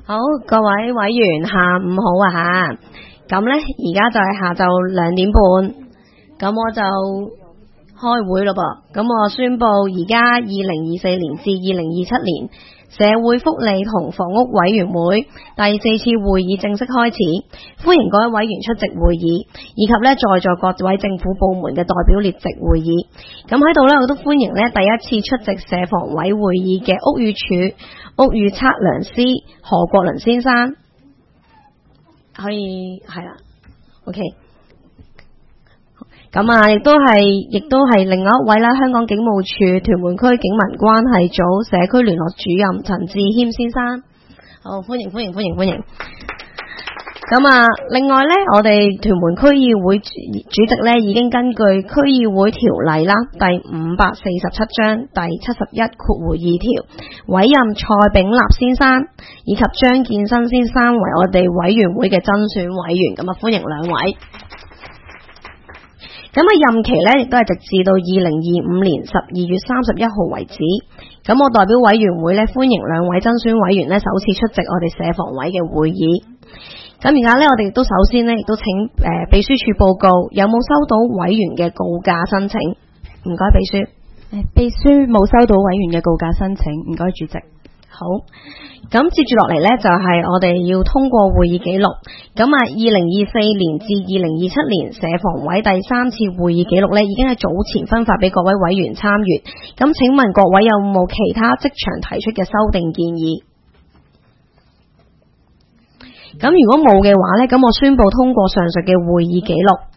好，各位委員下午好啊吓，咁呢而家就係下晝2點半，咁我就開會咯噃，咁我宣布而家2024年至2027年社會福利同房屋委員會第4次會議正式開始，歡迎各位委員出席會議，以及呢在座各位政府部門嘅代表列席會議。咁喺度呢，我都歡迎呢第一次出席社房委會議嘅屋宇署屋宇測量師何國倫先生，可以係啦 ，OK。咁啊，亦都係另外一位啦，香港警務處屯門區警民關係組社區聯絡主任陳志謙先生，好，歡迎。咁啊，另外呢，我哋屯門區議會主席呢已經根據區議會條例啦，第547章第71括弧2條，委任蔡炳立先生以及張建新先生為我哋委員會嘅增選委員，咁啊，歡迎兩位。咁啊，任期呢亦都係直至到2025年12月31號為止。咁我代表委員會呢，歡迎兩位增選委員呢首次出席我哋社房委嘅會議。咁而家呢，我哋亦都首先呢，亦都請秘書處報告有冇收到委員嘅告假申請？唔該，秘書。 秘書冇收到委員嘅告假申請，唔該主席。 好，咁接住落嚟呢，就係我哋要通過會議記錄。咁啊，2024年至2027年社房委第3次會議記錄呢，已經喺早前分發俾各位委員參閱。咁請問各位有冇其他即場提出嘅修訂建議？咁如果冇嘅話呢，咁我宣布通過上述嘅會議記錄。